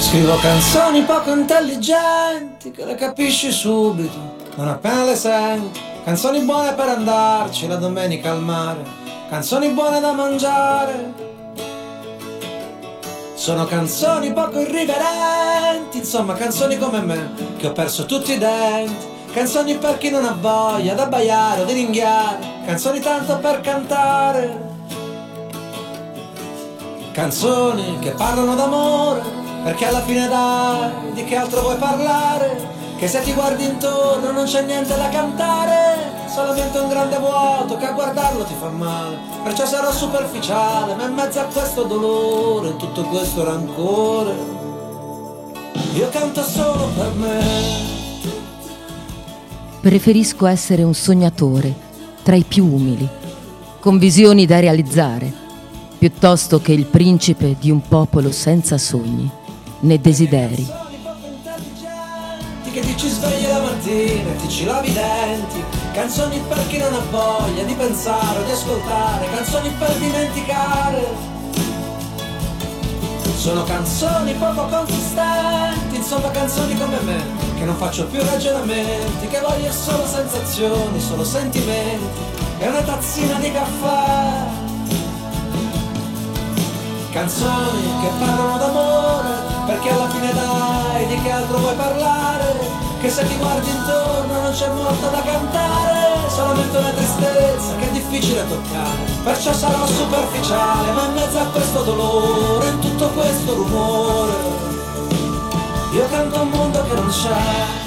Scrivo canzoni poco intelligenti che le capisci subito, non appena le senti. Canzoni buone per andarci la domenica al mare, canzoni buone da mangiare. Sono canzoni poco irriverenti, insomma canzoni come me, che ho perso tutti i denti. Canzoni per chi non ha voglia d'abbaiare o di ringhiare, canzoni tanto per cantare. Canzoni che parlano d'amore, perché alla fine dai, di che altro vuoi parlare? Che se ti guardi intorno non c'è niente da cantare, solamente un grande vuoto che a guardarlo ti fa male. Perciò sarò superficiale, ma in mezzo a questo dolore, in tutto questo rancore, io canto solo per me. Preferisco essere un sognatore tra i più umili, con visioni da realizzare, piuttosto che il principe di un popolo senza sogni né desideri. Che ti ci svegli la mattina e ti ci lavi i denti, canzoni per chi non ha voglia di pensare o di ascoltare, canzoni per dimenticare. Sono canzoni poco consistenti, insomma canzoni come me, che non faccio più ragionamenti, che voglio solo sensazioni, solo sentimenti e una tazzina di caffè. Canzoni che parlano d'amore, perché alla fine dai, di che altro vuoi parlare? Che se ti guardi intorno non c'è molto da cantare, solamente una tristezza che è difficile toccare. Perciò sarò superficiale, ma in mezzo a questo dolore, in tutto questo rumore, io canto un mondo che non c'è.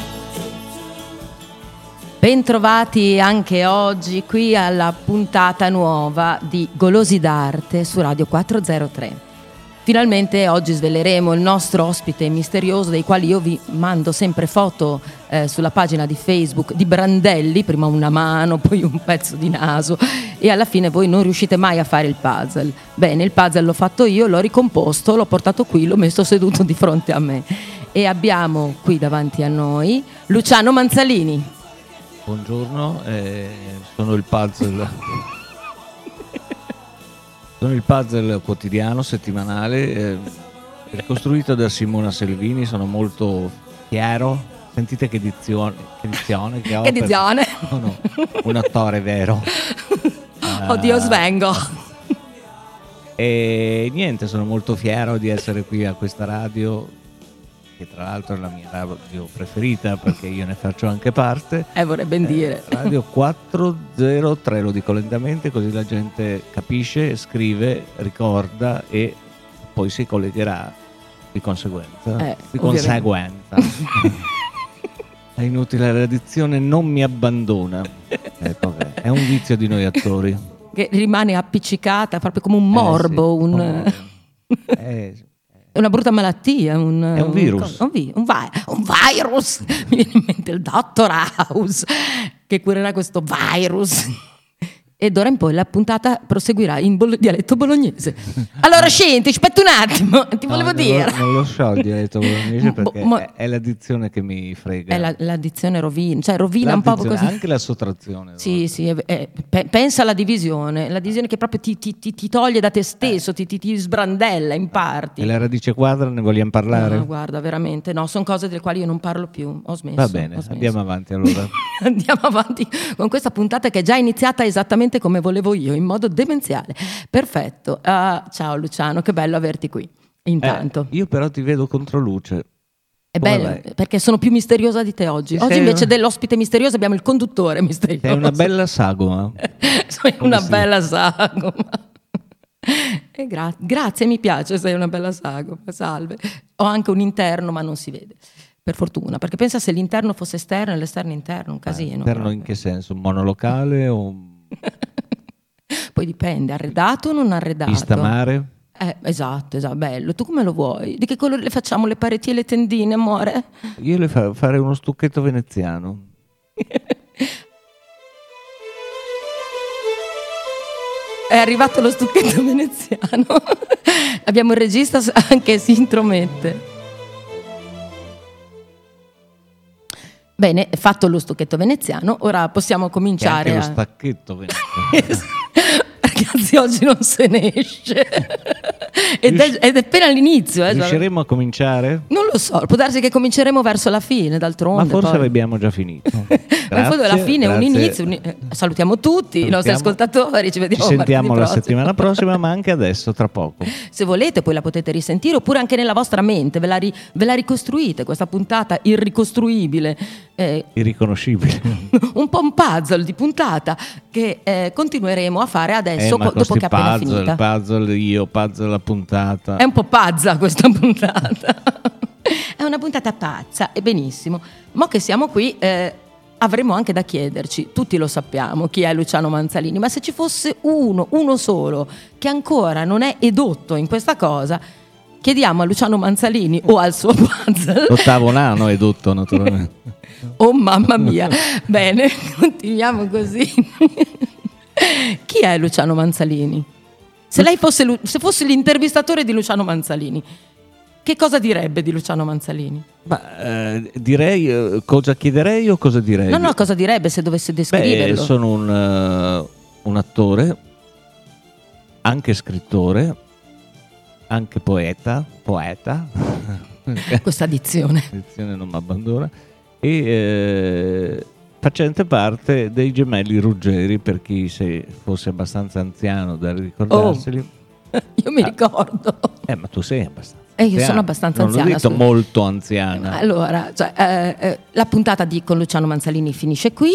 Bentrovati anche oggi qui alla puntata nuova di Golosi d'Arte su Radio 403. Finalmente oggi sveleremo il nostro ospite misterioso, dei quali io vi mando sempre foto sulla pagina di Facebook di brandelli, prima una mano, poi un pezzo di naso, e alla fine voi non riuscite mai a fare il puzzle. Bene, il puzzle l'ho fatto io, l'ho ricomposto, l'ho portato qui, l'ho messo seduto di fronte a me. E abbiamo qui davanti a noi Luciano Manzalini. Buongiorno, sono il puzzle. Sono il puzzle quotidiano, settimanale, ricostruito da Simona Selvini. Sono molto fiero. Sentite che edizione che ho. Che edizione? No, un attore vero. Oddio, svengo. E niente, sono molto fiero di essere qui a questa radio, che tra l'altro è la mia radio preferita, perché io ne faccio anche parte. Vorrei ben dire. Radio 403, lo dico lentamente così la gente capisce, scrive, ricorda e poi si collegherà di conseguenza. È inutile, la dizione non mi abbandona. È un vizio di noi attori. Che rimane appiccicata, proprio come un morbo, è una brutta malattia, è un virus. Un virus. Mi viene in mente il Dottor House che curerà questo virus. E d'ora in poi la puntata proseguirà in dialetto bolognese. Allora, senti, aspetta un attimo, ti volevo dire. Non lo so il dialetto bolognese perché è la dizione che mi frega. È la dizione rovina, cioè rovina un po' così. Anche la sottrazione. Sì, pensa alla divisione che proprio ti toglie da te stesso, ti sbrandella in parti. E la radice quadra ne vogliamo parlare? No, guarda, veramente, no, sono cose delle quali io non parlo più, ho smesso. Va bene, andiamo avanti allora. Andiamo avanti con questa puntata che è già iniziata esattamente come volevo io, in modo demenziale. Perfetto. Ciao Luciano, che bello averti qui. Intanto. Io però ti vedo contro luce. È bello, perché sono più misteriosa di te oggi. Oggi invece dell'ospite misterioso abbiamo il conduttore misterioso. Sei una bella sagoma. Sei una bella sagoma. Grazie, mi piace, sei una bella sagoma. Salve. Ho anche un interno, ma non si vede. Per fortuna, perché pensa se l'interno fosse esterno e l'esterno interno, un casino. Interno in che senso? Un monolocale o Poi dipende, arredato o non arredato? Vista mare? Esatto, bello. Tu come lo vuoi? Di che colore le facciamo le pareti e le tendine, amore? Io le farei uno stucchetto veneziano. È arrivato lo stucchetto veneziano. Abbiamo il regista che si intromette. Bene, fatto lo stucchetto veneziano, ora possiamo cominciare. E anche lo stacchetto veneziano. Ragazzi, oggi non se ne esce. ed è appena l'inizio. Riusciremo a cominciare? Non lo so, può darsi che cominceremo verso la fine, d'altronde. Ma forse poi abbiamo già finito. Ma in fondo alla fine è un inizio. Salutiamo tutti i nostri ascoltatori, ci vediamo Ci sentiamo la prossimo. settimana prossima, ma anche adesso, tra poco. Se volete poi la potete risentire, oppure anche nella vostra mente ve la ricostruite, questa puntata irricostruibile, Irriconoscibile. un po' un puzzle di puntata che continueremo a fare adesso Ma dopo che è appena puzzle, finita. puzzle la puntata. È un po' pazza questa puntata. È una puntata pazza, e benissimo. Ma che siamo qui, avremo anche da chiederci, tutti lo sappiamo chi è Luciano Manzalini, ma se ci fosse uno solo che ancora non è edotto in questa cosa, chiediamo a Luciano Manzalini o al suo puzzle. L'ottavo nano edotto, naturalmente. Oh mamma mia. Bene, continuiamo così. Chi è Luciano Manzalini? Se lei fosse l'intervistatore di Luciano Manzalini, che cosa direbbe di Luciano Manzalini? Ma direi cosa chiederei o cosa direi? No, cosa direbbe se dovesse descriverlo? Sono un attore, anche scrittore, anche poeta. Questa dizione. L'edizione non mi abbandona. E facente parte dei gemelli Ruggeri, per chi fosse abbastanza anziano da ricordarseli. Io mi ricordo. Ma tu sei abbastanza. Io sono abbastanza anziana. Non l'ho detto molto anziana. Allora, la puntata con Luciano Manzalini finisce qui.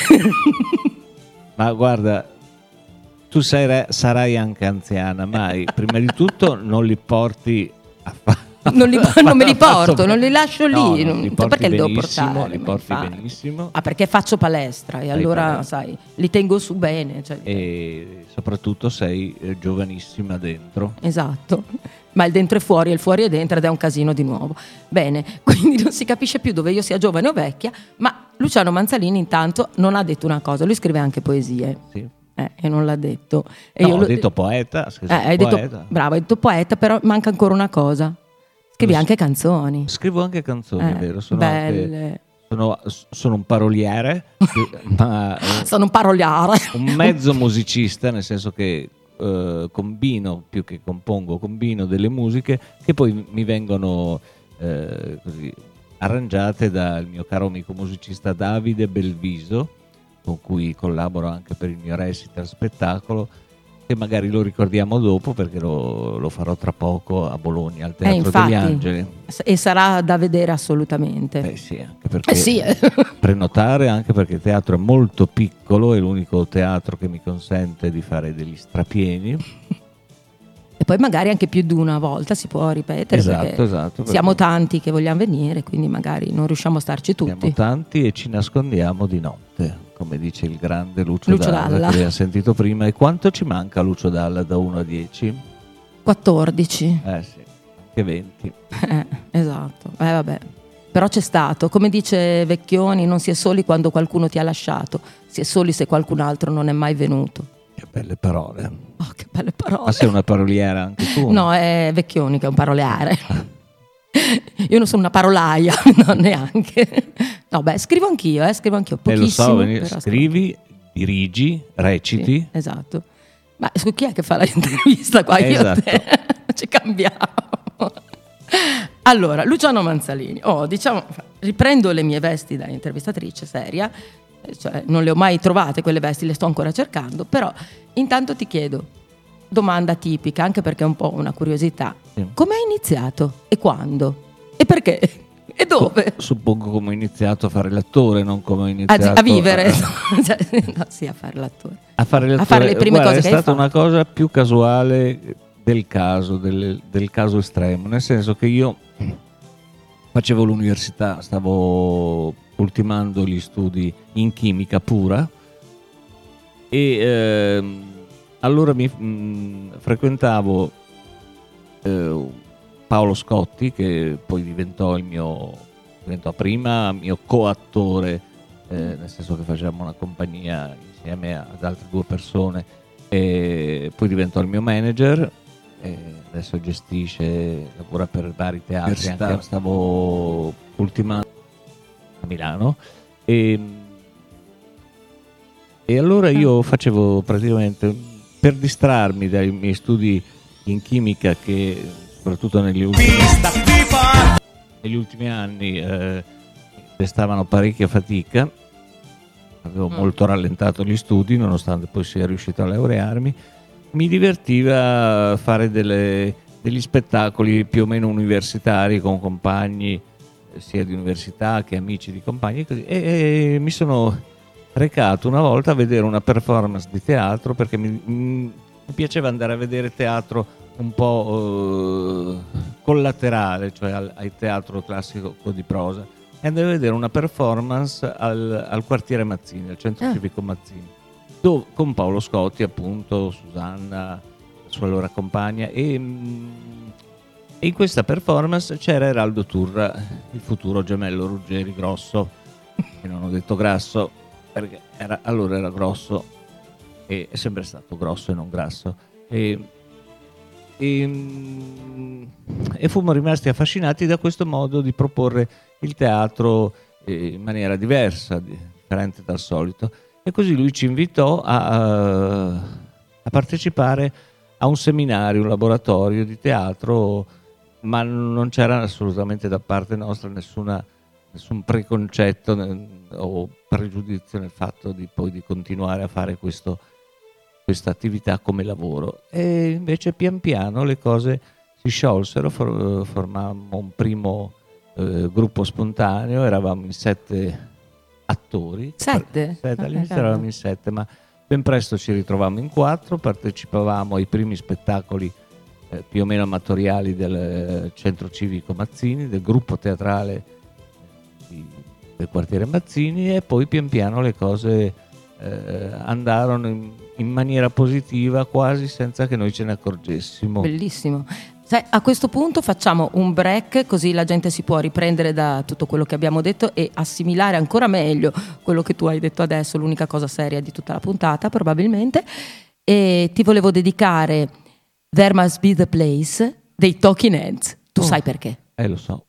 Ma guarda, tu sarai anche anziana, ma prima di tutto non li porti a fare. Non me li porto, non li lascio lì. No, li porti perché li devo benissimo, portare? li porti benissimo. Perché faccio palestra e allora, palestra. sai, li tengo su bene. E soprattutto sei giovanissima dentro. Esatto. Ma il dentro è fuori e il fuori è dentro, ed è un casino di nuovo. Bene, quindi non si capisce più dove io sia giovane o vecchia, ma Luciano Manzalini intanto non ha detto una cosa, lui scrive anche poesie. Sì. E non l'ha detto. E io ho detto poeta. Hai poeta. detto, bravo, hai detto poeta, però manca ancora una cosa. Scrivi anche canzoni. Scrivo anche canzoni, è vero. Belle. Sono un paroliere, ma sono un paroliare. Un mezzo musicista, nel senso che combino, più che compongo, combino delle musiche che poi mi vengono così arrangiate dal mio caro amico musicista Davide Belviso, con cui collaboro anche per il mio recital spettacolo, che magari lo ricordiamo dopo perché lo farò tra poco a Bologna al Teatro degli Angeli, e sarà da vedere assolutamente. Sì, anche perché prenotare, anche perché il teatro è molto piccolo, è l'unico teatro che mi consente di fare degli strapieni. E poi magari anche più di una volta si può ripetere. Esatto. Siamo tanti che vogliamo venire, quindi magari non riusciamo a starci tutti. Siamo tanti e ci nascondiamo di notte, come dice il grande Lucio Dalla, che abbiamo sentito prima. E quanto ci manca Lucio Dalla da 1 a 10? 14. Sì, anche 20. Esatto, vabbè. Però c'è stato, come dice Vecchioni, non si è soli quando qualcuno ti ha lasciato, si è soli se qualcun altro non è mai venuto. Che belle parole. Oh, che belle parole. Ma sei una paroliera anche tu? No, è Vecchioni che è un paroliare. Io non sono una parolaia, no, neanche. No, scrivo anch'io, pochissimo. Lo so, scrivi, dirigi, reciti. Sì, esatto. Ma chi è che fa l'intervista qua? Io e te ci cambiamo. Allora, Luciano Manzalini. Riprendo le mie vesti da intervistatrice seria, cioè non le ho mai trovate quelle vesti, le sto ancora cercando, però intanto ti chiedo, domanda tipica, anche perché è un po' una curiosità. Sì. Come hai iniziato? E quando? E perché? E dove? Suppongo come ho iniziato a fare l'attore, non come ho iniziato a vivere. No, sì, a fare l'attore. A fare l'attore. A fare le prime cose che hai fatto. È stata una cosa più casuale del caso estremo, nel senso che io facevo l'università, stavo ultimando gli studi in chimica pura e allora frequentavo Paolo Scotti, che poi diventò prima mio coattore, nel senso che facevamo una compagnia insieme ad altre 2 persone, e poi diventò il mio manager. Adesso lavora per vari teatri, anche stavo ultimando a Milano e allora io facevo praticamente, per distrarmi dai miei studi in chimica che soprattutto negli ultimi anni restavano parecchia fatica. Avevo molto rallentato gli studi nonostante poi sia riuscito a laurearmi. Mi divertiva fare degli spettacoli più o meno universitari con compagni sia di università che amici di compagni e mi sono recato una volta a vedere una performance di teatro perché mi piaceva andare a vedere teatro un po' collaterale, cioè al teatro classico di prosa, e andare a vedere una performance al quartiere Mazzini, al centro civico Mazzini, con Paolo Scotti, appunto, Susanna, la sua allora compagna, e in questa performance c'era Eraldo Turra, il futuro gemello Ruggeri grosso, e non ho detto grasso perché allora era grosso e è sempre stato grosso e non grasso, e fummo rimasti affascinati da questo modo di proporre il teatro in maniera diversa, differente dal solito, e così lui ci invitò a partecipare a un seminario, un laboratorio di teatro, ma non c'era assolutamente da parte nostra nessun preconcetto o pregiudizio nel fatto di poi di continuare a fare questa attività come lavoro. E invece pian piano le cose si sciolsero, formammo un primo gruppo spontaneo, eravamo in 7 attori. 7? All'inizio eravamo in 7, ma ben presto ci ritrovammo in 4, partecipavamo ai primi spettacoli più o meno amatoriali del centro civico Mazzini, del gruppo teatrale del quartiere Mazzini, e poi pian piano le cose andarono in maniera positiva quasi senza che noi ce ne accorgessimo. Bellissimo. Sai, a questo punto facciamo un break, così la gente si può riprendere da tutto quello che abbiamo detto e assimilare ancora meglio quello che tu hai detto adesso, l'unica cosa seria di tutta la puntata probabilmente. E ti volevo dedicare There Must Be the Place dei Talking Heads. Tu sai perché? Lo so.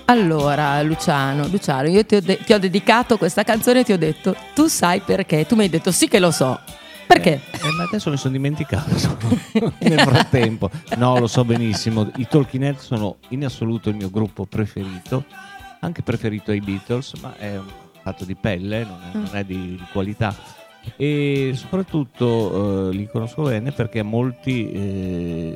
Allora, Luciano, io ti ho dedicato questa canzone e ti ho detto, tu sai perché? Tu mi hai detto, sì che lo so. Perché? Ma adesso mi sono dimenticato nel frattempo. No, lo so benissimo. I Talking Heads sono in assoluto il mio gruppo preferito, anche preferito ai Beatles, ma è un fatto di pelle, non è di qualità. E soprattutto li conosco bene perché molti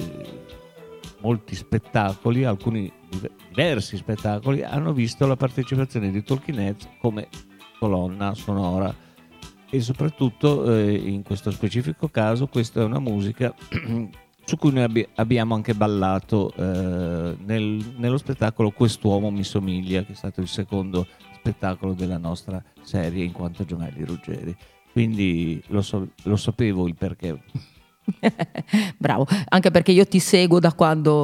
spettacoli, alcuni diversi spettacoli, hanno visto la partecipazione di Talking Heads come colonna sonora. E soprattutto in questo specifico caso questa è una musica su cui noi abbiamo anche ballato nello spettacolo Quest'uomo mi somiglia, che è stato il secondo spettacolo della nostra serie in quanto Gemelli Ruggeri. Quindi lo sapevo il perché. Bravo, anche perché io ti seguo da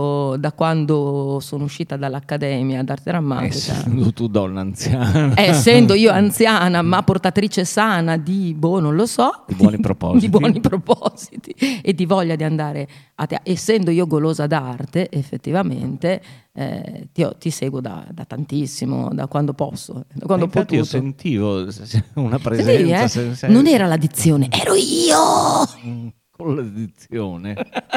quando sono uscita dall'Accademia d'Arte Drammatica. Essendo tu donna anziana. Essendo io anziana, ma portatrice sana di, non lo so, di buoni propositi e di voglia di andare a teatro. Essendo io golosa d'arte, effettivamente ti seguo da tantissimo, da quando posso, da quando ho potuto. Io sentivo una presenza. Sentivi, non era la dizione, ero io! Con l'addizione.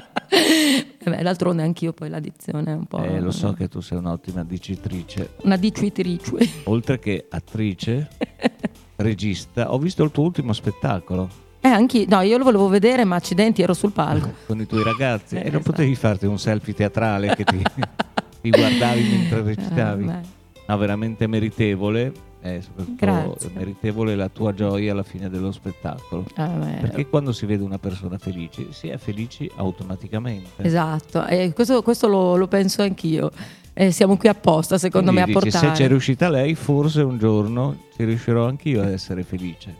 D'altronde anch'io poi l'addizione è un po'. Lo so che tu sei un'ottima dicitrice. Una dicitrice. Oltre che attrice, regista. Ho visto il tuo ultimo spettacolo. Anch'io. No, io lo volevo vedere, ma accidenti, ero sul palco. Con i tuoi ragazzi. E non potevi farti un selfie teatrale che ti guardavi mentre recitavi? No, veramente meritevole. Soprattutto Grazie. Meritevole la tua gioia alla fine dello spettacolo, perché quando si vede una persona felice si è felici automaticamente. Esatto, e questo lo penso anch'io. Siamo qui apposta, secondo me, a portare. Se c'è riuscita lei, forse un giorno ci riuscirò anch'io ad essere felice.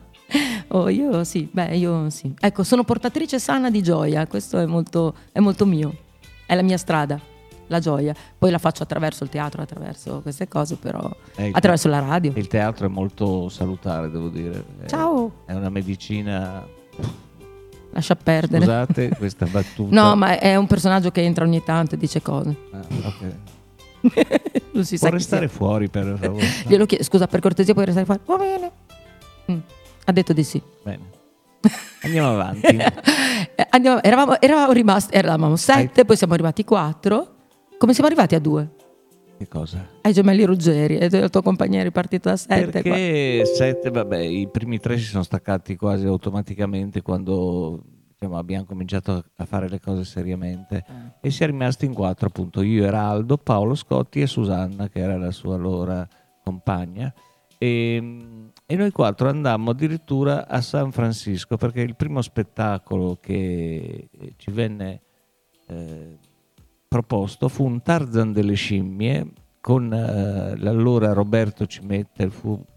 Io sì. Ecco, sono portatrice sana di gioia, questo è molto mio, è la mia strada. La gioia, poi la faccio attraverso il teatro, attraverso queste cose, però attraverso la radio. Il teatro è molto salutare, devo dire. Ciao. È una medicina. Lascia perdere. Scusate questa battuta. No, ma è un personaggio che entra ogni tanto e dice cose. Ok. Non si può sa restare fuori, per favore. Glielo chiedo, scusa, per cortesia puoi restare fuori? Va bene. Ha detto di sì. Bene. Andiamo avanti. Eravamo 7, poi siamo arrivati 4. Come siamo arrivati a 2? Che cosa? Ai Gemelli Ruggeri, e il tuo compagno è ripartito da 7. Perché 7, vabbè, i primi 3 si sono staccati quasi automaticamente quando abbiamo cominciato a fare le cose seriamente e si è rimasti in 4, appunto, io, Eraldo, Paolo Scotti e Susanna, che era la sua allora compagna, e noi 4 andammo addirittura a San Francisco perché il primo spettacolo che ci venne proposto fu un Tarzan delle scimmie con l'allora Roberto Cimetta,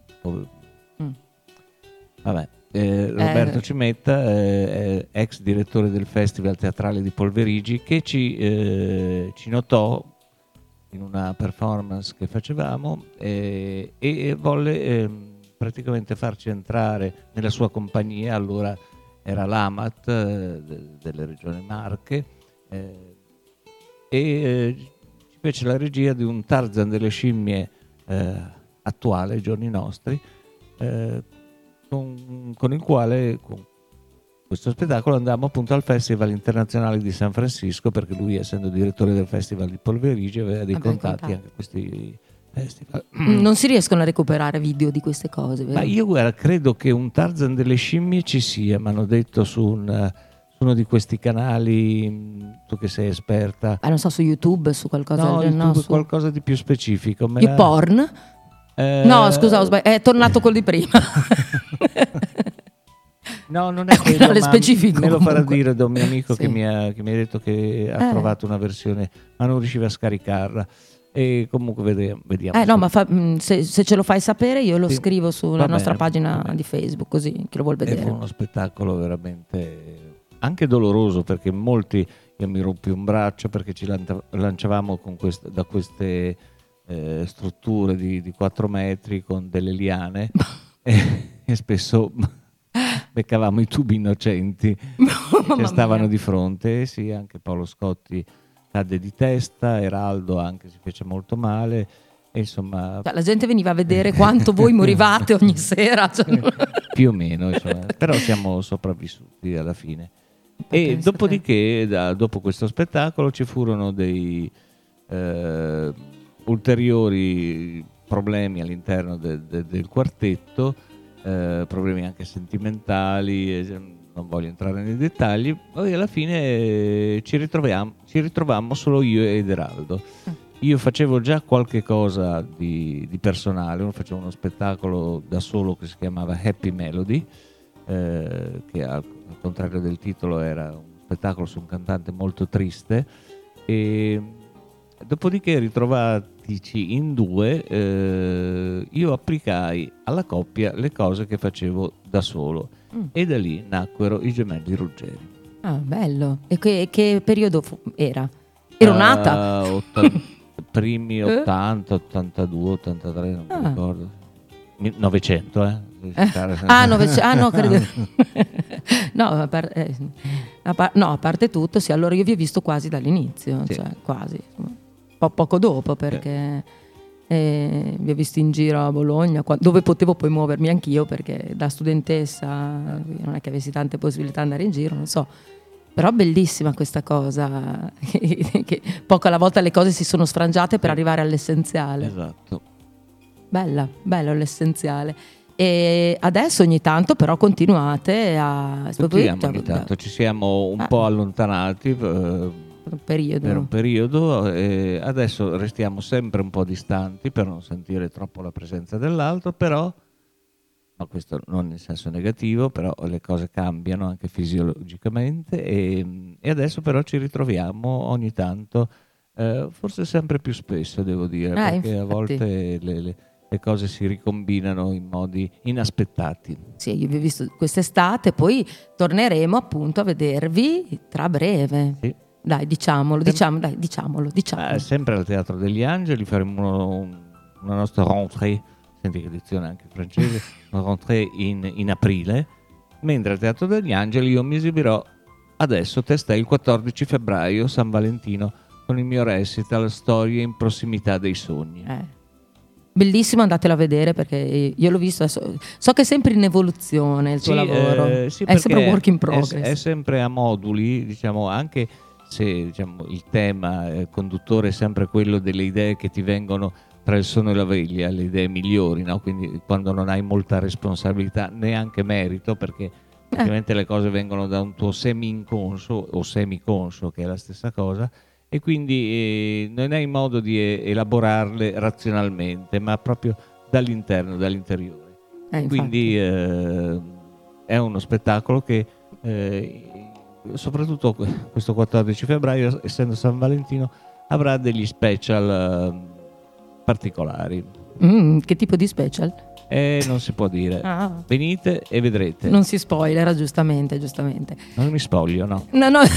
Roberto Cimetta, ex direttore del Festival Teatrale di Polverigi, che ci notò in una performance che facevamo e volle praticamente farci entrare nella sua compagnia. Allora era l'AMAT delle Regioni Marche, e ci fece la regia di un Tarzan delle scimmie attuale ai giorni nostri, con il quale, con questo spettacolo, andammo appunto al Festival Internazionale di San Francisco, perché lui, essendo direttore del Festival di Polverigi, aveva dei contatti anche a questi festival. Non si riescono a recuperare video di queste cose, vero? Ma io credo che un Tarzan delle scimmie ci sia, mi hanno detto su uno di questi canali, tu che sei esperta. Non so, su YouTube, su qualcosa no, del YouTube, su qualcosa di più specifico. Porn? No, scusa, è tornato quello di prima. No, non è quello, ma specifico, me lo farà comunque dire da un mio amico sì. che mi ha detto che ha trovato una versione, ma non riusciva a scaricarla. E comunque vediamo. No, ma se ce lo fai sapere, io lo scrivo sulla nostra pagina di Facebook, così chi lo vuol vedere. Fu uno spettacolo veramente anche doloroso, perché molti, io mi rompi un braccio perché ci lanciavamo da queste strutture di 4 metri con delle liane e spesso beccavamo i tubi innocenti che stavano di fronte. Sì, anche Paolo Scotti cadde di testa, Eraldo anche si fece molto male, E insomma, Cioè, la gente veniva a vedere quanto voi morivate ogni sera. Cioè, più o meno, insomma, però siamo sopravvissuti alla fine. E pensa dopodiché, dopo questo spettacolo, ci furono dei ulteriori problemi all'interno del quartetto, problemi anche sentimentali, non voglio entrare nei dettagli. Poi alla fine ci ritrovammo solo io ed Eraldo. Io facevo già qualche cosa di personale, facevo uno spettacolo da solo che si chiamava Happy Melody, che al contrario del titolo era un spettacolo su un cantante molto triste, e dopodiché, ritrovatici in due, io applicai alla coppia le cose che facevo da solo, e da lì nacquero i Gemelli Ruggeri. Ah, bello. E che periodo era? Ero nata? Primi 80, 82, 83, non mi ricordo. 900, 900, no, credo. No, a parte tutto, sì, allora io vi ho visto quasi dall'inizio, sì. Cioè quasi, poco dopo, perché vi ho visto in giro a Bologna, dove potevo poi muovermi anch'io, perché da studentessa non è che avessi tante possibilità di andare in giro, non so. Però bellissima questa cosa, che poco alla volta le cose si sono sfrangiate per arrivare all'essenziale. Esatto. Bello l'essenziale. E adesso ogni tanto però continuate a... Ogni tanto ci siamo un po' allontanati per un periodo, e adesso restiamo sempre un po' distanti per non sentire troppo la presenza dell'altro, però... Ma questo non in senso negativo, però le cose cambiano anche fisiologicamente, e adesso però ci ritroviamo ogni tanto, forse sempre più spesso, devo dire, perché infatti. A volte le cose si ricombinano in modi inaspettati. Sì, io vi ho visto quest'estate, poi torneremo appunto a vedervi tra breve. Sì. Dai, diciamolo. Sempre al Teatro degli Angeli faremo una nostra rentrée. Senti che dizione anche francese, una rentrée in aprile, mentre al Teatro degli Angeli io mi esibirò adesso, testè il 14 febbraio, San Valentino, con il mio recital Storie in prossimità dei sogni. Bellissimo, andatelo a vedere, perché io l'ho visto adesso. So che è sempre in evoluzione il tuo lavoro, sì, è sempre work in progress. È sempre a moduli, diciamo, anche se il tema conduttore è sempre quello delle idee che ti vengono tra il sonno e la veglia, le idee migliori, no? Quindi quando non hai molta responsabilità, neanche merito, perché ovviamente le cose vengono da un tuo semi-inconscio o semiconscio, che è la stessa cosa, e quindi non hai modo di elaborarle razionalmente, ma proprio dall'interno, dall'interiore. Quindi è uno spettacolo che soprattutto questo 14 febbraio, essendo San Valentino, avrà degli special particolari. Che tipo di special? Non si può dire. Venite e vedrete. Non si spoilera, giustamente. Non mi spoglio, no. No. Non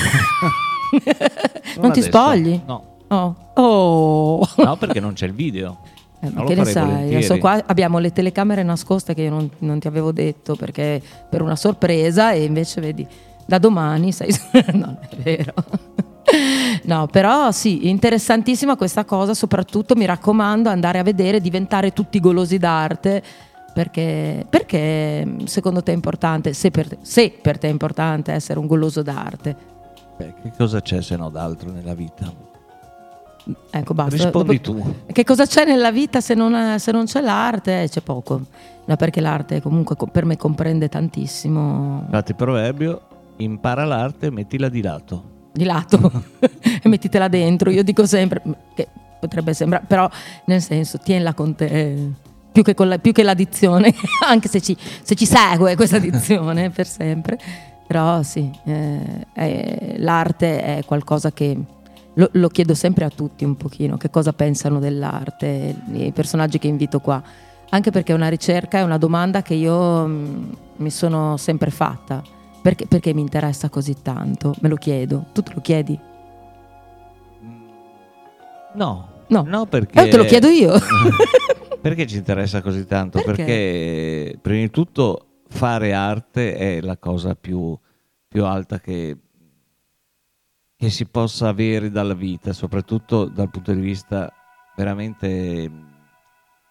ti spogli? No. No, perché non c'è il video. Ma che ne sai? Adesso qua abbiamo le telecamere nascoste che io non ti avevo detto, perché per una sorpresa, e invece vedi, da domani sai. Non è vero. No, però sì, interessantissima questa cosa, soprattutto mi raccomando andare a vedere, diventare tutti golosi d'arte, perché secondo te è importante, se per te è importante essere un goloso d'arte. Che cosa c'è se no d'altro nella vita? Ecco, basta. Rispondi tu. Che cosa c'è nella vita se non c'è l'arte? C'è poco. No, perché l'arte comunque per me comprende tantissimo. Infatti, proverbio: impara l'arte, mettila di lato. Di lato e mettitela dentro. Io dico sempre che potrebbe sembrare, però nel senso, tienila con te più che la dizione, anche se ci segue questa dizione per sempre. Però sì, l'arte è qualcosa che lo chiedo sempre a tutti un pochino, che cosa pensano dell'arte, i personaggi che invito qua, anche perché è una ricerca, è una domanda che io mi sono sempre fatta. Perché mi interessa così tanto? Me lo chiedo. Tu te lo chiedi? No, perché... te lo chiedo io. Perché ci interessa così tanto? Perché prima di tutto fare arte è la cosa più alta che si possa avere dalla vita, soprattutto dal punto di vista veramente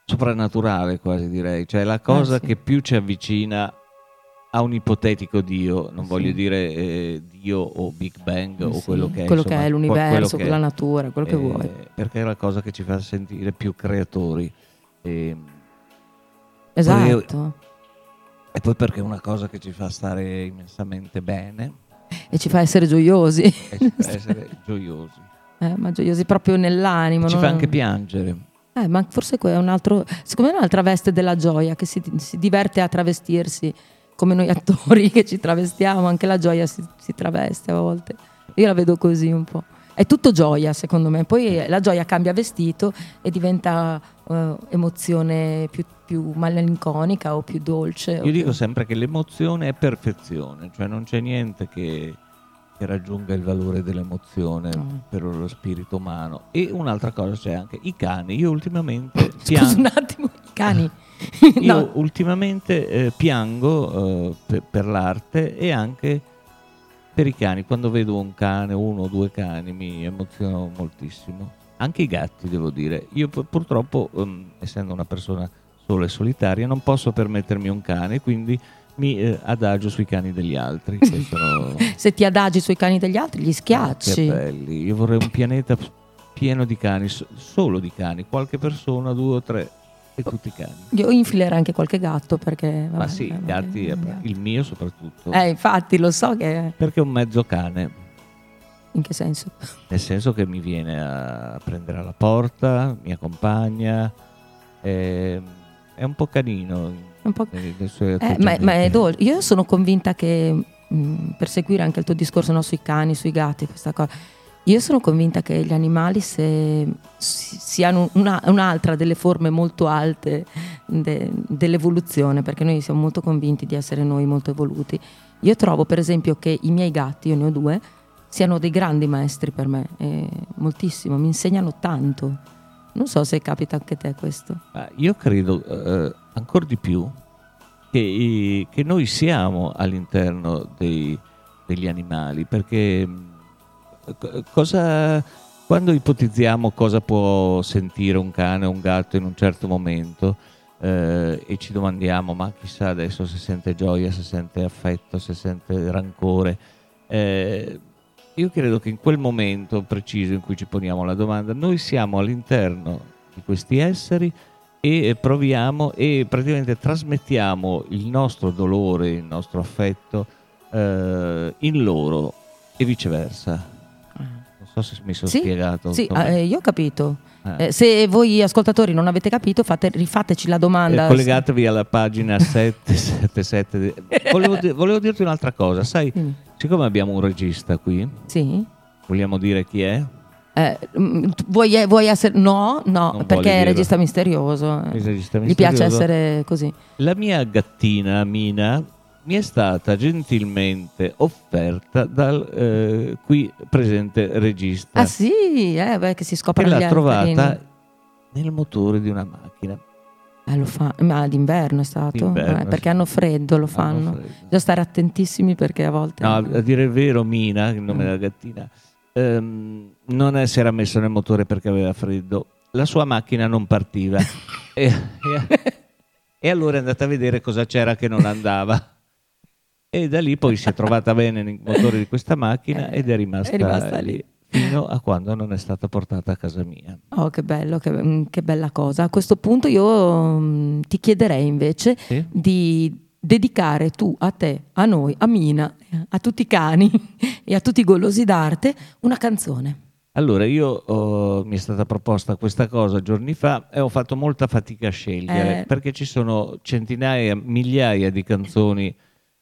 soprannaturale, quasi direi, cioè la cosa sì. che più ci avvicina a un ipotetico Dio, non voglio dire Dio o Big Bang o Sì, quello che è, quello insomma, che è l'universo, quello che la è. natura, quello che vuoi. Perché è la cosa che ci fa sentire più creatori. E Esatto. e poi perché è una cosa che ci fa stare immensamente bene E ci fa essere gioiosi. e ci fa essere gioiosi. Ma gioiosi proprio nell'animo. Ci no? fa anche piangere. Ma forse è un altro, secondo me è un'altra veste della gioia, che si diverte a travestirsi come noi attori che ci travestiamo, anche la gioia si traveste a volte. Io la vedo così un po'. È tutto gioia, secondo me. Poi la gioia cambia vestito e diventa emozione più malinconica o più dolce. Io dico sempre che l'emozione è perfezione, cioè non c'è niente che raggiunga il valore dell'emozione per lo spirito umano. E un'altra cosa c'è anche, i cani. Io ultimamente Scusa un attimo, i cani. Io No. ultimamente piango per l'arte e anche per i cani. Quando vedo un cane, 1 o 2 cani, mi emoziono moltissimo. Anche i gatti, devo dire. Io purtroppo, essendo una persona sola e solitaria, non posso permettermi un cane, quindi mi adagio sui cani degli altri. Che sono... Se ti adagi sui cani degli altri, gli schiacci. Che belli. Io vorrei un pianeta pieno di cani, solo di cani. Qualche persona, 2 o 3. E tutti i cani. Io infilerei anche qualche gatto perché... Ma sì, gatti, il mio soprattutto. Infatti lo so che... Perché è un mezzo cane. In che senso? Nel senso che mi viene a prendere alla porta, mi accompagna, è un po' canino. Un po'... nei suoi ma è atteggiamenti. dolce. Io sono convinta che, per seguire anche il tuo discorso, no, sui cani, sui gatti, questa cosa... Io sono convinta che gli animali siano un'altra delle forme molto alte dell'evoluzione, perché noi siamo molto convinti di essere noi molto evoluti. Io trovo per esempio che i miei gatti, io ne ho 2, siano dei grandi maestri per me, moltissimo, mi insegnano tanto. Non so se capita anche a te questo. Io credo ancora di più che noi siamo all'interno degli animali, perché... quando ipotizziamo cosa può sentire un cane o un gatto in un certo momento e ci domandiamo ma chissà adesso se sente gioia, se sente affetto, se sente rancore, io credo che in quel momento preciso in cui ci poniamo la domanda noi siamo all'interno di questi esseri e proviamo e praticamente trasmettiamo il nostro dolore, il nostro affetto in loro e viceversa. Non so se mi sono spiegato. Sì, io ho capito. Se voi ascoltatori non avete capito, rifateci la domanda. Collegatevi alla pagina 777. Volevo dirti un'altra cosa. Sai, siccome abbiamo un regista qui, sì. Vogliamo dire chi è? Vuoi essere... No, perché è regista misterioso. Gli piace essere così. La mia gattina Mina mi è stata gentilmente offerta dal qui presente regista. Ah sì, che si scopre che gli l'ha trovata carini. nel motore di una macchina. Lo fa, ma d'inverno è stato? Perché sì. hanno freddo, lo fanno. Bisogna stare attentissimi perché a volte... No, a dire il vero, Mina, il nome della gattina, non si era messo nel motore perché aveva freddo. La sua macchina non partiva. e allora è andata a vedere cosa c'era che non andava. E da lì poi si è trovata bene nel motore di questa macchina ed è rimasta lì fino a quando non è stata portata a casa mia. Oh, che bello, che bella cosa. A questo punto io ti chiederei invece di dedicare tu, a te, a noi, a Mina, a tutti i cani e a tutti i golosi d'arte una canzone. Allora, mi è stata proposta questa cosa giorni fa e ho fatto molta fatica a scegliere perché ci sono centinaia, migliaia di canzoni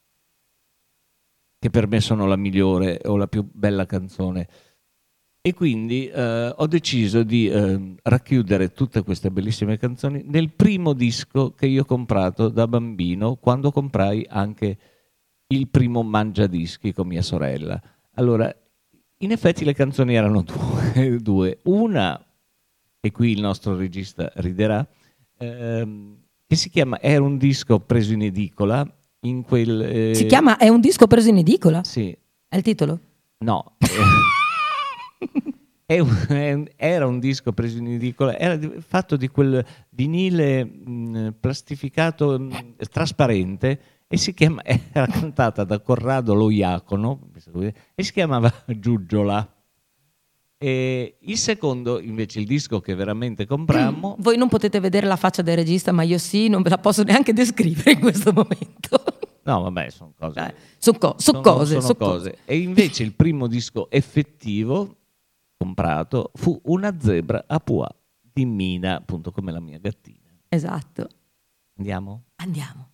che per me sono la migliore o la più bella canzone e quindi ho deciso di racchiudere tutte queste bellissime canzoni nel primo disco che io ho comprato da bambino quando comprai anche il primo mangiadischi con mia sorella. Allora, in effetti le canzoni erano due. Una, e qui il nostro regista riderà, che si chiama Era un disco preso in edicola. Si chiama È un disco preso in edicola? Sì. È il titolo? No. Era un disco preso in edicola, era fatto di quel vinile plastificato trasparente e era cantata da Corrado Lo Iacono e si chiamava Giugiola. E il secondo, invece, il disco che veramente comprammo. Voi non potete vedere la faccia del regista, ma io sì, non ve la posso neanche descrivere in questo momento. No, vabbè, sono cose. Sono cose. E invece il primo disco effettivo comprato fu Una zebra a Pua di Mina, appunto come la mia gattina. Esatto. Andiamo? Andiamo.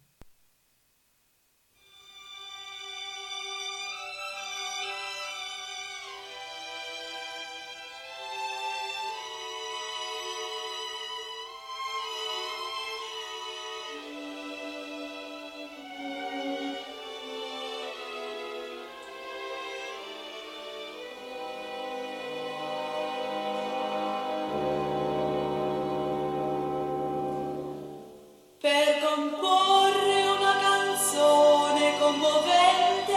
Per comporre una canzone commovente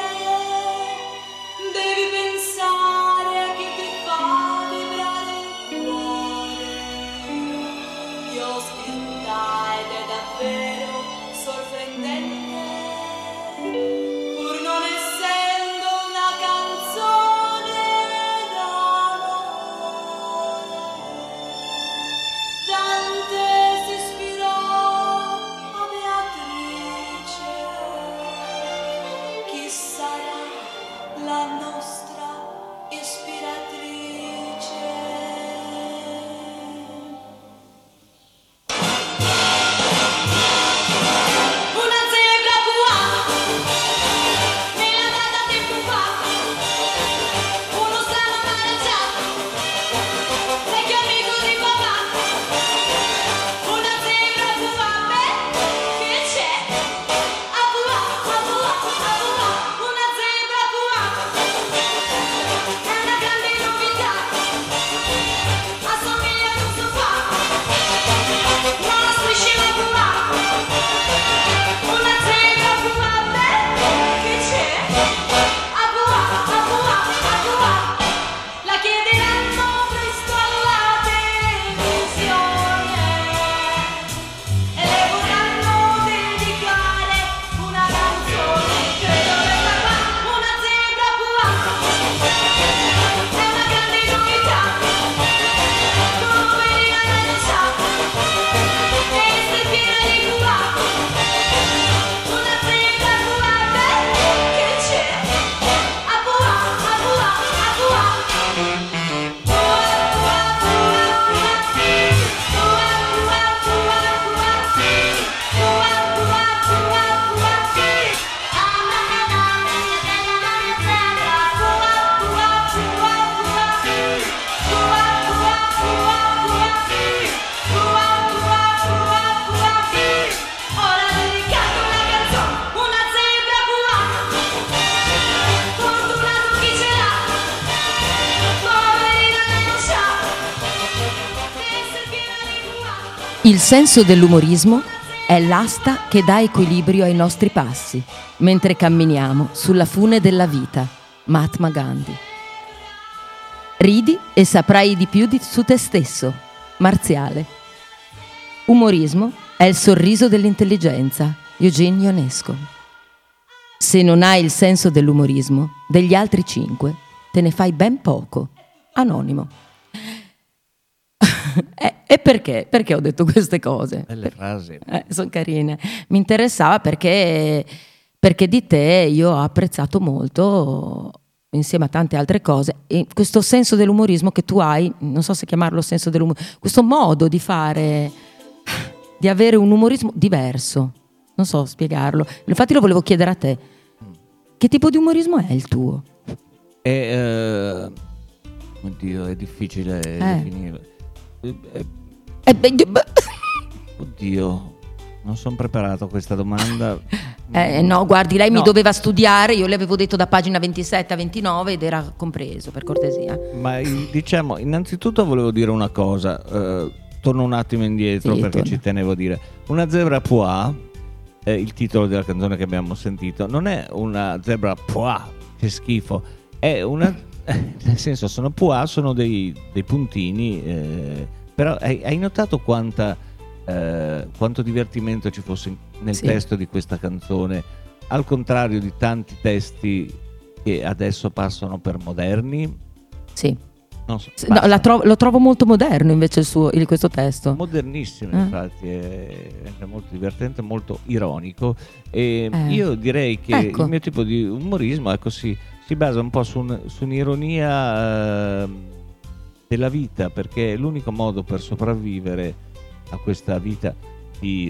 devi pensare a chi ti fa vibrare il cuore. Io scritta ed è davvero sorprendente, pur non essendo una canzone d'amore. Dante si ispirò a Beatrice, chi sarà la nostra ispiratrice? Una zebra pua, me l'ha data tempo fa, uno strano mareggiato, vecchio amico di papà. Una zebra pua, che c'è? A pua, una zebra pua, è una grande novità, assomiglia ad un sofà, non la striscia la pua. Una zebra pua, che c'è? A pua, la chiederanno presto alla televisione e le vorranno dedicare una canzone. Credo che papà, una zebra pua, è una grande novità, poverina non sa, e se piena di pua. Una zebra pua, che c'è? A pua, ora dedicato una canzone, una zebra pua, fortunato chi ce l'ha, poverina lei non sa, che se piena di pua. Il senso dell'umorismo è l'asta che dà equilibrio ai nostri passi mentre camminiamo sulla fune della vita. Mahatma Gandhi. Ridi e saprai di più su te stesso. Marziale. Umorismo è il sorriso dell'intelligenza. Eugene Ionesco. Se non hai il senso dell'umorismo, degli altri 5 te ne fai ben poco. Anonimo. E perché? Perché ho detto queste cose? Belle frasi. Sono carine. Mi interessava perché di te io ho apprezzato molto, insieme a tante altre cose, e questo senso dell'umorismo che tu hai, non so se chiamarlo senso dell'umorismo, questo modo di fare, di avere un umorismo diverso, non so spiegarlo. Infatti lo volevo chiedere a te, che tipo di umorismo è il tuo? Oddio, è difficile definirlo. Oddio, non sono preparato a questa domanda. No, guardi, lei mi doveva studiare, io le avevo detto da pagina 27 a 29 ed era compreso, per cortesia. Ma diciamo, innanzitutto volevo dire una cosa, torno un attimo indietro, sì, perché torna. ci tenevo a dire. Una zebra pois, il titolo della canzone che abbiamo sentito, non è una zebra pois, che schifo, è una nel senso sono pois, sono dei puntini, però hai notato quanto divertimento ci fosse nel testo di questa canzone, al contrario di tanti testi che adesso passano per moderni? Sì. Non so, No, lo trovo molto moderno invece questo testo. Modernissimo, infatti, è molto divertente, molto ironico. E io direi che il mio tipo di umorismo, ecco, si basa un po' su un'ironia della vita, perché è l'unico modo per sopravvivere a questa vita di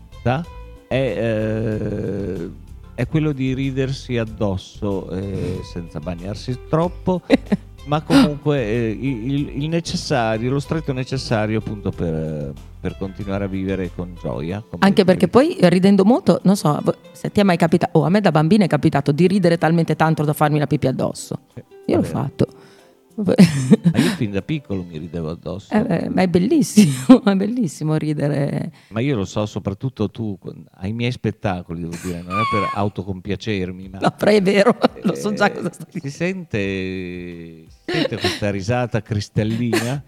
è quello di ridersi addosso senza bagnarsi troppo. Ma comunque il necessario, lo stretto necessario appunto per continuare a vivere con gioia. Anche perché poi ridendo molto, non so se ti è mai capitato, a me da bambina è capitato di ridere talmente tanto da farmi la pipì addosso. Io l'ho fatto. Ma io fin da piccolo mi ridevo addosso. Ma è bellissimo ridere. Ma io lo so, soprattutto tu ai miei spettacoli, devo dire, non è per autocompiacermi, ma no, però è vero, lo so già cosa sto dicendo. Si sente questa risata cristallina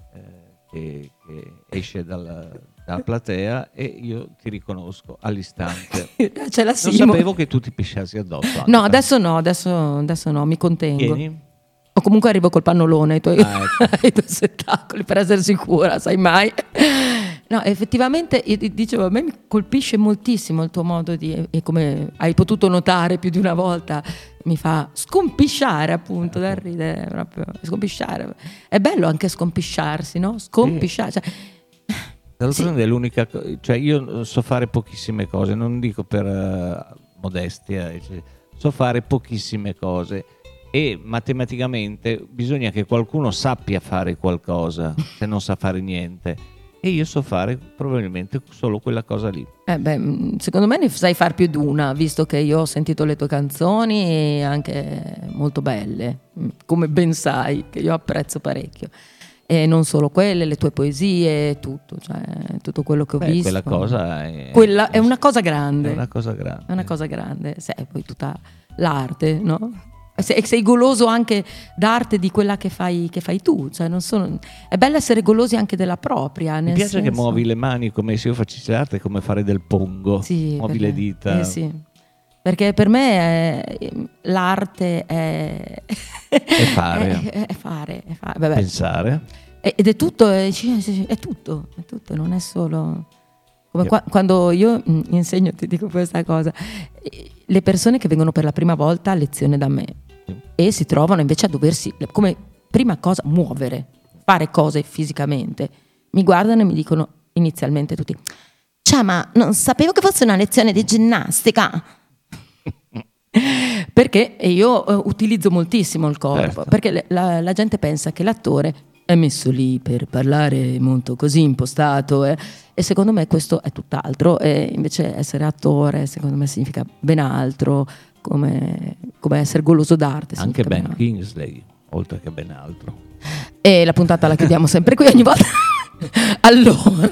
che esce dalla platea, e io ti riconosco all'istante. C'è la non sapevo che tu ti pisciassi addosso. No, adesso no, mi contengo. Vieni? O comunque arrivo col pannolone ai tuoi spettacoli, per essere sicura, sai mai. No, effettivamente io dicevo, a me mi colpisce moltissimo il tuo modo e come hai potuto notare più di una volta, mi fa scompisciare appunto da ridere, proprio scompisciare. È bello anche scompisciarsi, no? Scompisciare. Cioè, d'altronde è l'unica, cioè io so fare pochissime cose, non dico per modestia, so fare pochissime cose. E matematicamente bisogna che qualcuno sappia fare qualcosa se non sa fare niente, e io so fare probabilmente solo quella cosa lì. Secondo me ne sai far più di una, visto che io ho sentito le tue canzoni anche molto belle, come ben sai, che io apprezzo parecchio. E non solo quelle, le tue poesie, tutto, cioè tutto quello che ho visto. Quella cosa è una cosa grande. È una cosa grande. È una cosa grande. Sai, poi tutta l'arte, no? Sei goloso anche d'arte di quella che fai tu, cioè è bello essere golosi anche della propria. Mi piace che muovi le mani come se io facessi arte, come fare del pongo, muovi le dita. Sì. Perché per me l'arte è fare, è fare. Pensare. Ed è tutto, è tutto, non è solo... Come quando io insegno, ti dico questa cosa, le persone che vengono per la prima volta a lezione da me e si trovano invece a doversi, come prima cosa, muovere, fare cose fisicamente, mi guardano e mi dicono inizialmente tutti: cioè, ma non sapevo che fosse una lezione di ginnastica. Perché io utilizzo moltissimo il corpo, certo. Perché la gente pensa che l'attore è messo lì per parlare molto così impostato, e secondo me questo è tutt'altro, e invece essere attore secondo me significa ben altro, come essere goloso d'arte. Anche Ben Kingsley, oltre che ben altro. E la puntata la chiudiamo sempre qui ogni volta. Allora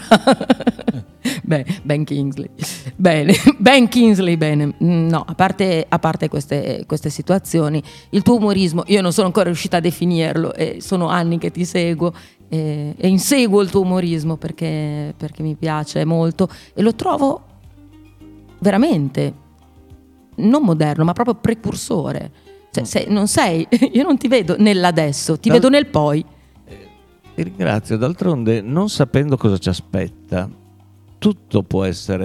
Ben Kingsley, bene, Ben Kingsley, bene. No, a parte queste situazioni, il tuo umorismo io non sono ancora riuscita a definirlo, e sono anni che ti seguo e inseguo il tuo umorismo perché mi piace molto e lo trovo veramente non moderno, ma proprio precursore. Cioè, io non ti vedo nell'adesso, ti vedo nel poi. Ti ringrazio. D'altronde, non sapendo cosa ci aspetta, tutto può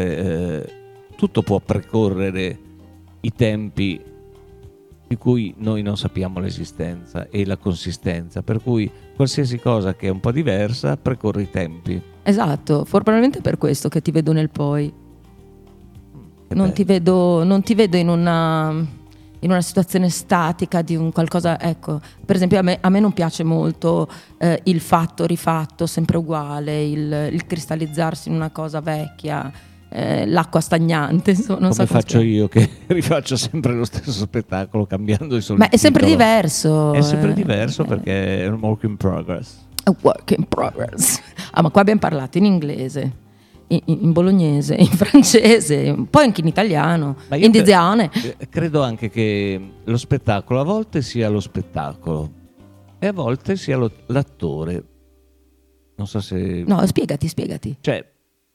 precorrere i tempi di cui noi non sappiamo l'esistenza e la consistenza, per cui qualsiasi cosa che è un po' diversa precorre i tempi. Esatto, probabilmente per questo che ti vedo nel poi. Non ti vedo in una situazione statica di un qualcosa, ecco. Per esempio a me non piace molto il fatto rifatto sempre uguale, il cristallizzarsi in una cosa vecchia, l'acqua stagnante, insomma, non come so faccio io, che rifaccio sempre lo stesso spettacolo cambiando i soli ma è sempre diverso, perché è un work in progress. A work in progress. Ma qua abbiamo parlato in inglese. in bolognese, in francese, poi anche in italiano, Ma io in dizione. credo anche che lo spettacolo a volte sia lo spettacolo e a volte sia l'attore. Non so se... No, spiegati. Cioè,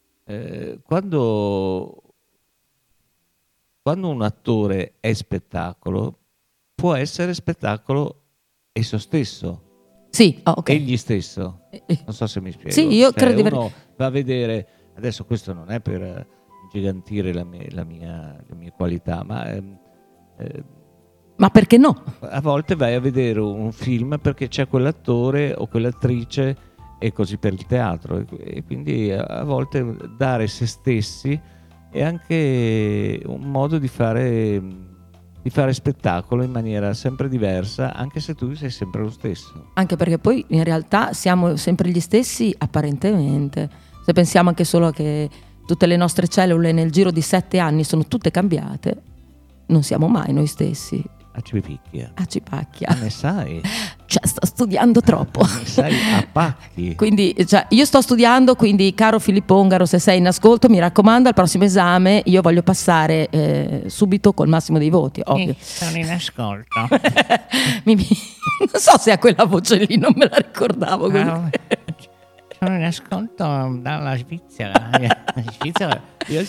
quando un attore è spettacolo, può essere spettacolo esso stesso, Sì, ok. egli stesso. Non so se mi spiego. Sì, io Cioè, credo di uno va a vedere, adesso questo non è per ingigantire le mie qualità, Ma perché no? a volte vai a vedere un film perché c'è quell'attore o quell'attrice e così per il teatro e quindi a volte dare se stessi è anche un modo di fare spettacolo in maniera sempre diversa, anche se tu sei sempre lo stesso. Anche perché poi in realtà siamo sempre gli stessi apparentemente. Se pensiamo anche solo che tutte le nostre cellule nel giro di 7 anni sono tutte cambiate, non siamo mai noi stessi. A cipicchia. A cipacchia. Ne sai? Cioè, sto studiando troppo. Ne sai a pacchi. Quindi, cioè, io sto studiando, quindi caro Filippo Ongaro, se sei in ascolto, mi raccomando, al prossimo esame io voglio passare subito col massimo dei voti, ovvio. Sono in ascolto. Non so se ha quella voce lì, non me la ricordavo. Sono in ascolto dalla Svizzera. Io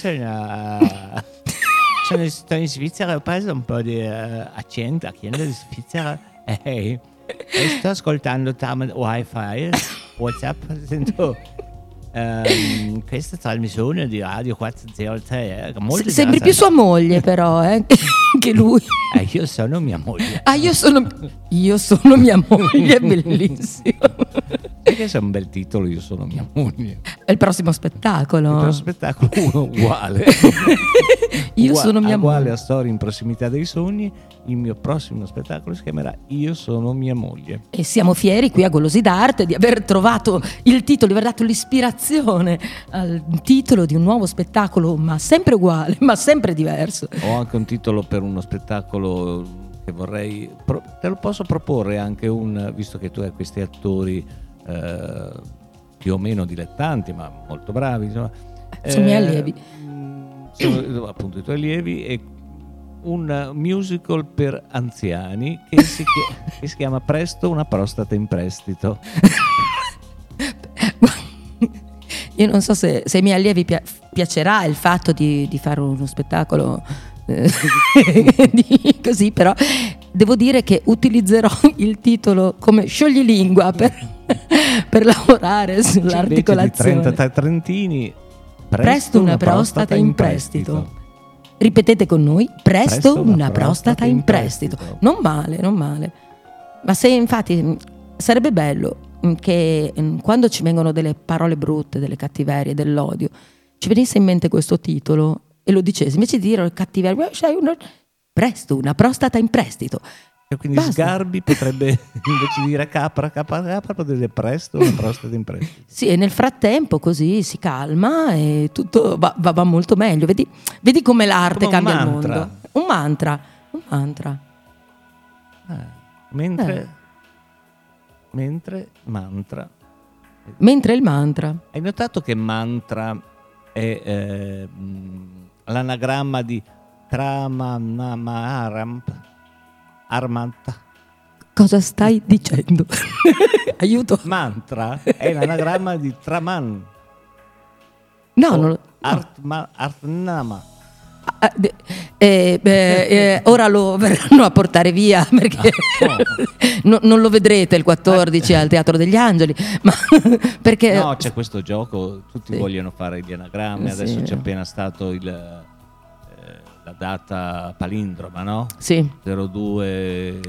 sto in Svizzera, ho preso un po' di accento di Svizzera e sto ascoltando tramite wifi, WhatsApp, sento questa trasmissione di Radio 403. Sembri più sua moglie però, che lui. Io sono mia moglie. Io sono mia moglie, bellissimo. Perché è un bel titolo, io sono mia moglie. È il prossimo spettacolo. Il prossimo spettacolo uguale. Io sono mia uguale moglie. a Storia in prossimità dei sogni. Il mio prossimo spettacolo si chiamerà Io sono mia moglie. E siamo fieri qui a Golosi d'Arte di aver trovato il titolo, di aver dato l'ispirazione al titolo di un nuovo spettacolo, ma sempre uguale, ma sempre diverso. Ho anche un titolo per uno spettacolo che vorrei... te lo posso proporre anche visto che tu hai questi attori più o meno dilettanti, ma molto bravi, insomma. Sono miei allievi. Sono appunto i tuoi allievi, e un musical per anziani che si chiama Presto una prostata in prestito. Io non so se ai miei allievi piacerà il fatto di fare uno spettacolo così, però devo dire che utilizzerò il titolo come scioglilingua per lavorare sull'articolazione. Invece di 33 trentini, Presto una prostata in prestito. Ripetete con noi, presto una prostata in prestito. Non male. Ma se infatti sarebbe bello che quando ci vengono delle parole brutte, delle cattiverie, dell'odio, ci venisse in mente questo titolo e lo dicessi, invece di dire cattiveria, presto una prostata in prestito. E quindi Basta. Sgarbi potrebbe, invece di dire capra, potrebbe dire Presto una prostata in prestito. Sì, e nel frattempo così si calma e tutto va molto meglio. Vedi come l'arte Come un cambia il mantra. mondo. Un mantra. Mentre mantra. Mentre il mantra. Hai notato che mantra è l'anagramma di Tramanamaramp? Armanta. Cosa stai dicendo? Aiuto. Mantra è l'anagramma di Traman. No, non lo... Artnama. Ora lo verranno a portare via perché non lo vedrete il 14 al Teatro degli Angeli, ma perché No, c'è questo gioco, tutti Sì. vogliono fare gli anagrammi, Sì. adesso c'è appena stato la data palindroma, no? sì, 02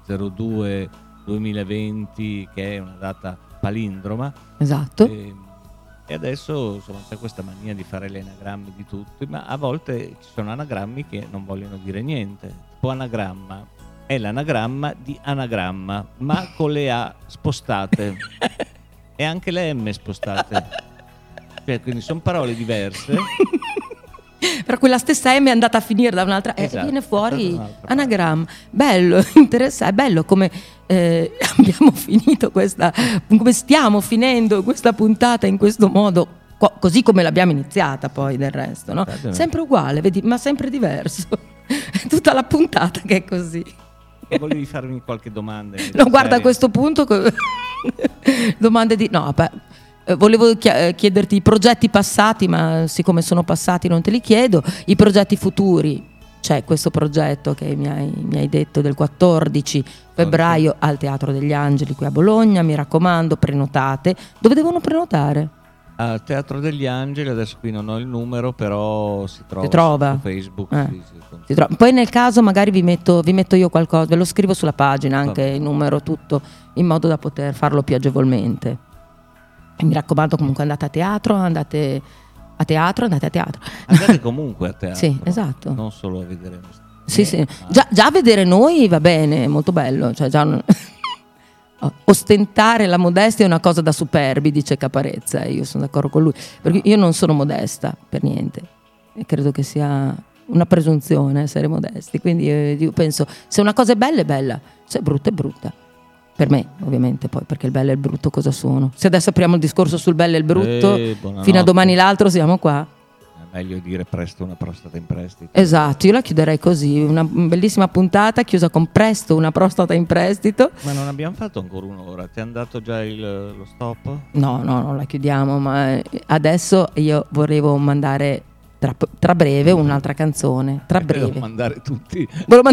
2020, che è una data palindroma. esatto. E adesso insomma c'è questa mania di fare gli anagrammi di tutti, ma a volte ci sono anagrammi che non vogliono dire niente. Tipo anagramma è l'anagramma di anagramma, ma con le A spostate e anche le M spostate. Cioè, quindi sono parole diverse. Però quella stessa M è andata a finire da un'altra e Esatto, viene è fuori stata un'altra anagramma. Bello, interessante, è bello come abbiamo finito come stiamo finendo questa puntata in questo modo così come l'abbiamo iniziata poi del resto, no? Esattamente. Sempre uguale, vedi, ma sempre diverso. È tutta la puntata che è così. Volevi farmi qualche domanda? No, guarda, a questo punto domande di no, volevo chiederti i progetti passati, ma siccome sono passati non te li chiedo. I progetti futuri, c'è questo progetto che mi hai detto del 14 febbraio al Teatro degli Angeli qui a Bologna, mi raccomando, prenotate. Dove devono prenotare? Al Teatro degli Angeli, adesso qui non ho il numero, però si trova, Si trova? su Facebook. Si trova. Poi nel caso magari vi metto io qualcosa, ve lo scrivo sulla pagina, anche il numero, tutto, in modo da poter farlo più agevolmente. E mi raccomando, comunque andate a teatro. Andate comunque a teatro. Sì, esatto. Non solo a vedere. Sì. Già vedere noi va bene, è molto bello. Cioè già ostentare la modestia è una cosa da superbi, dice Caparezza, e io sono d'accordo con lui, perché io non sono modesta per niente e credo che sia una presunzione essere modesti, quindi io penso, se una cosa è bella, se è brutta è brutta, per me ovviamente, poi perché il bello e il brutto cosa sono? Se adesso apriamo il discorso sul bello e il brutto, fino a domani l'altro siamo qua. È meglio dire presto una prostata in prestito. Esatto, io la chiuderei così, una bellissima puntata chiusa con presto una prostata in prestito. Ma non abbiamo fatto ancora un'ora, ti hanno dato già lo stop? No, non la chiudiamo, ma adesso io volevo mandare tra breve un'altra canzone, tra breve. Volevo mandare tutti. Volevo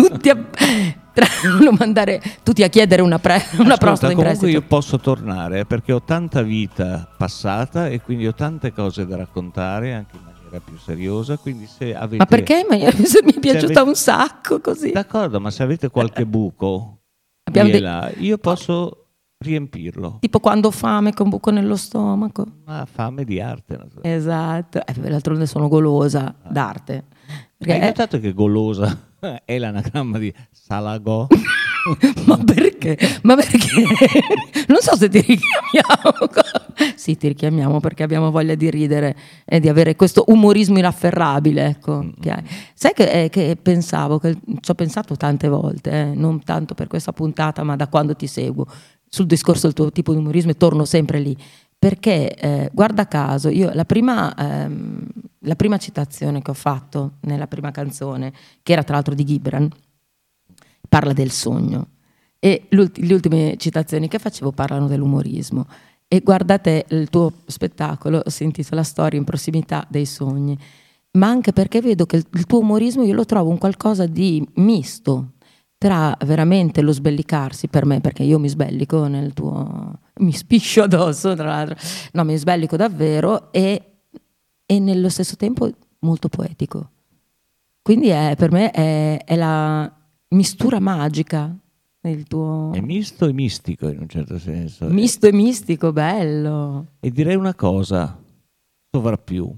mandare tutti a chiedere una prostata in comunque prestito. io posso tornare perché ho tanta vita passata e quindi ho tante cose da raccontare anche in maniera più seriosa, quindi se avete... Ma perché? Mi è piaciuta un sacco così. D'accordo, ma se avete qualche buco Abbiamo qui e là, io posso riempirlo. Tipo quando ho fame con buco nello stomaco. Ma fame di arte, naturalmente. Esatto, d'altronde sono golosa d'arte. Hai notato che golosa è l'anagramma di Salagò? Ma perché? Non so se ti richiamiamo. Sì, ti richiamiamo perché abbiamo voglia di ridere e di avere questo umorismo inafferrabile, ecco, che hai. Sai che pensavo, che ci ho pensato tante volte, non tanto per questa puntata, ma da quando ti seguo, sul discorso del tuo tipo di umorismo, e torno sempre lì. Perché guarda caso, io la prima citazione che ho fatto nella prima canzone, che era tra l'altro di Gibran, parla del sogno, e le ultime citazioni che facevo parlano dell'umorismo. E guardate, il tuo spettacolo si intitola Storie in prossimità dei sogni, ma anche perché vedo che il tuo umorismo io lo trovo un qualcosa di misto tra veramente lo sbellicarsi, per me, perché io mi sbellico nel tuo, mi spiscio addosso tra l'altro, no, mi sbellico davvero, e nello stesso tempo molto poetico, quindi per me è la mistura magica del tuo... È misto e mistico in un certo senso. Misto e mistico, bello. E direi una cosa, sovrappiù,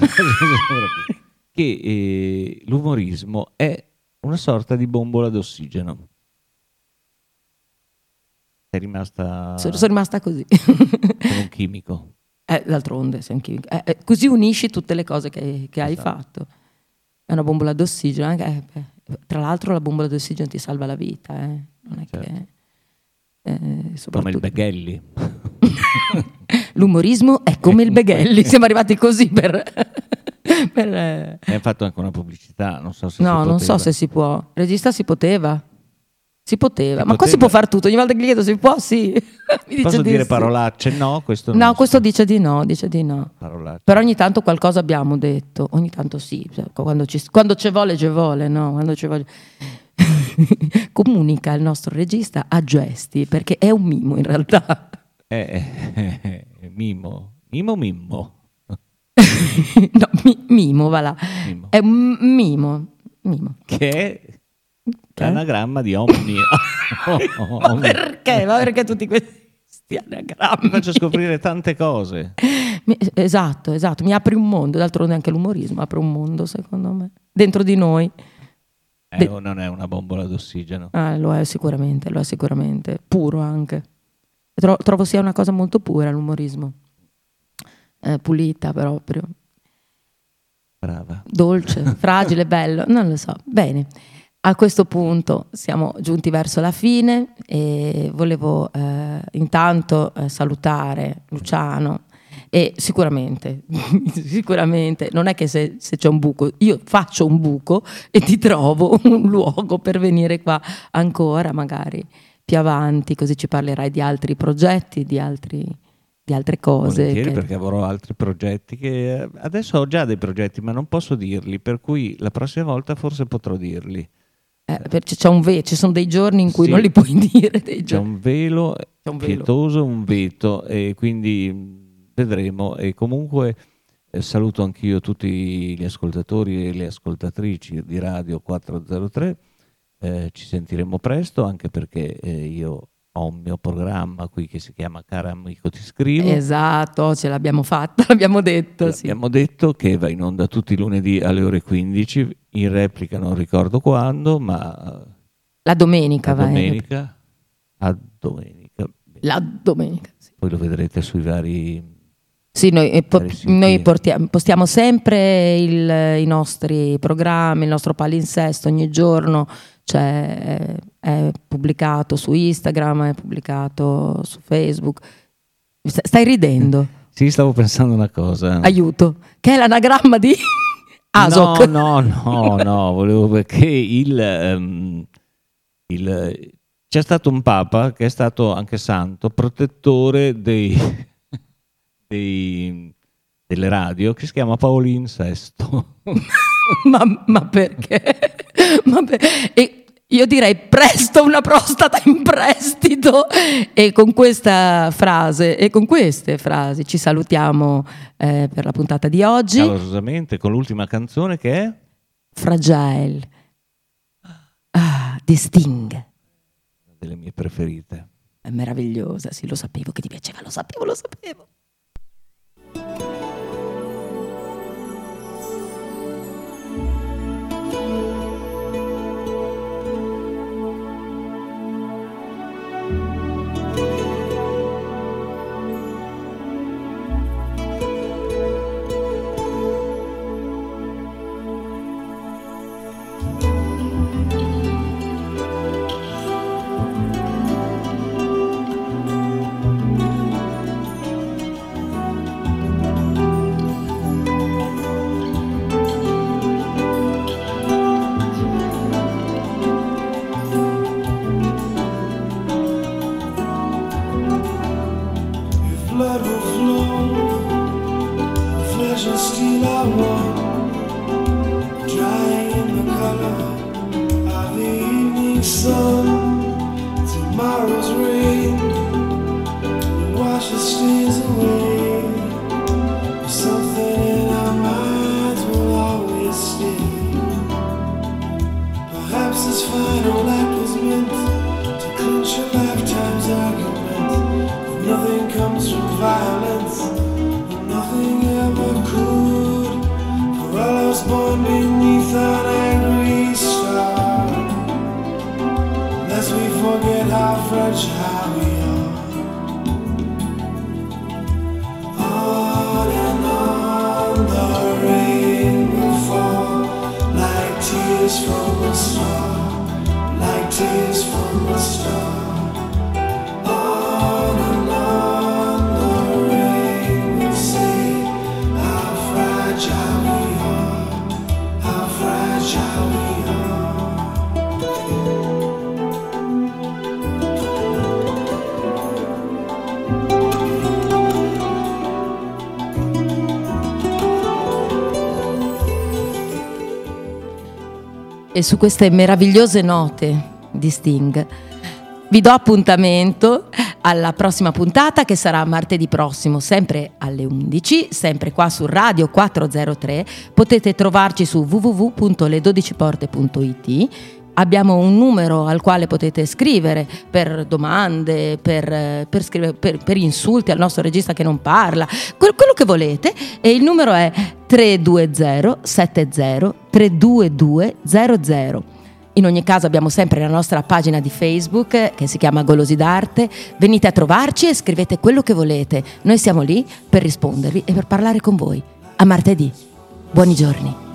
che l'umorismo è una sorta di bombola d'ossigeno. Sei rimasta... Sono rimasta così. Come un chimico. D'altronde sei un chimico. Così unisci tutte le cose che hai fatto. È una bombola d'ossigeno. Anche, tra l'altro la bombola d'ossigeno ti salva la vita. Non è che... Come il Beghelli. L'umorismo è come il Beghelli. Siamo arrivati così per... Hai fatto anche una pubblicità, non so se no, non so se si può. Regista si poteva. Ma qua si può fare tutto. Ogni volta che gli chiedo se si può, sì. Posso dire parolacce? No, questo no, questo dice di no. Parolacce. Però ogni tanto qualcosa abbiamo detto. Ogni tanto sì. Quando ci vuole, no? Quando ci vuole. Comunica il nostro regista a gesti, perché è un mimo in realtà. Mimo. No, mimo, va là. Mimo. È un mimo. Che è l'anagramma di Omni. Ma perché? Ma perché tutti questi anagrammi? Ti faccio scoprire tante cose. Esatto, mi apri un mondo. D'altronde anche l'umorismo apre un mondo, secondo me, dentro di noi. Non è una bombola d'ossigeno. Lo è sicuramente. Puro anche. Trovo sia una cosa molto pura l'umorismo. Pulita proprio. Brava. Dolce, fragile, bello, non lo so. Bene, a questo punto siamo giunti verso la fine e volevo intanto salutare Luciano E sicuramente non è che se c'è un buco, io faccio un buco e ti trovo un luogo per venire qua ancora, magari più avanti, così ci parlerai di altri progetti, di altre cose. Volentieri, perché avrò altri progetti che adesso ho già dei progetti, ma non posso dirli, per cui la prossima volta forse potrò dirli. Ci sono dei giorni in cui Sì, non li puoi dire. c'è un velo pietoso, un veto, e quindi vedremo. E comunque saluto anch'io tutti gli ascoltatori e le ascoltatrici di Radio 403. Ci sentiremo presto, anche perché io ho un mio programma qui che si chiama Cara Amico Ti Scrivo. Esatto, ce l'abbiamo fatta, l'abbiamo detto. Sì. Abbiamo detto che va in onda tutti i lunedì alle ore 15, in replica non ricordo quando, ma La domenica la va. domenica, a domenica. La domenica, sì. Poi lo vedrete sui vari... Sì, noi siti. postiamo sempre i nostri programmi, il nostro palinsesto ogni giorno, cioè è pubblicato su Instagram, è pubblicato su Facebook. Stai ridendo? Sì, stavo pensando una cosa. Aiuto, che è l'anagramma di ASOC. No, volevo perché c'è stato un papa che è stato anche santo, protettore delle radio, che si chiama Paolin VI. ma perché? E io direi presto una prostata in prestito. E con questa frase e con queste frasi ci salutiamo per la puntata di oggi. Calorosamente con l'ultima canzone, che è Fragile di Sting. una delle mie preferite. È meravigliosa, sì, lo sapevo che ti piaceva, lo sapevo. Blood will flow, flesh and steel are one, drying in the color of the evening sun. Tomorrow's rain washes stains away. Something in our minds will always stay. Perhaps this final act was meant to clinch a lifetime's argument. Nothing comes from violence, and nothing ever could. For all I was born beneath an angry star. Lest we forget how fragile we are. On and on the rain will fall, like tears from a star, like tears from a star. E su queste meravigliose note di Sting vi do appuntamento alla prossima puntata, che sarà martedì prossimo, sempre alle 11, sempre qua su Radio 403. Potete trovarci su www.le12porte.it. Abbiamo un numero al quale potete scrivere per domande, per insulti al nostro regista che non parla, quello che volete, e il numero è 320 70 32200. In ogni caso abbiamo sempre la nostra pagina di Facebook che si chiama Golosi d'Arte. Venite a trovarci e scrivete quello che volete. Noi siamo lì per rispondervi e per parlare con voi. A martedì. Buoni giorni.